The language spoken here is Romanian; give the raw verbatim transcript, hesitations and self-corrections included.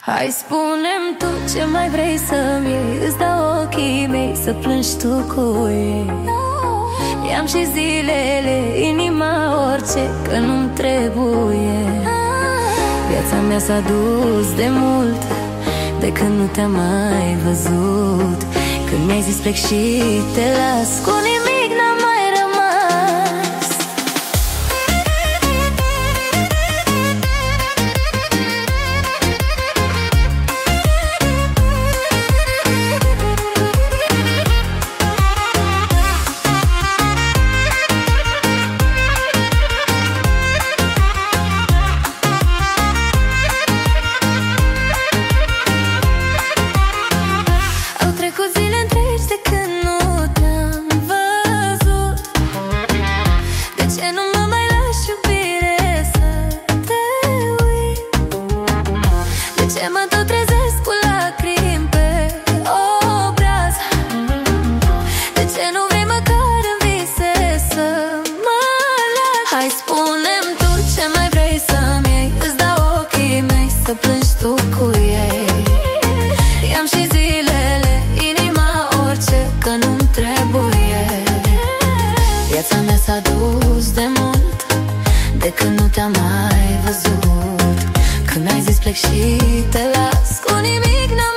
Hai, spune-mi tu ce mai vrei să-mi iei. Îți dau ochii mei să plângi tu cu ei. I-am și zilele, inima orice, că nu-mi trebuie. Viața mea s-a dus de mult, de când nu te-am mai văzut. Când mi-ai zis plec și te las, cu nimic n-am mai rămas. Au trecut zile întregi de când nu te-am văzut. De ce nu mă mai lași, iubire, să te uit? De ce mă tot trezesc cu lacrimi pe obraz? De ce nu vrei măcar în vise să mă lași? Hai, spune-mi tu ce mai vrei să-mi iei. Îți dau ochii mei să plângi tu cu ei. I-am și zilele, inima orice, că nu-mi trebuie. Viața mea s-a dus de mult, de când nu te-am mai văzut. Când mi-ai zis plec și te las, cu nimic n-am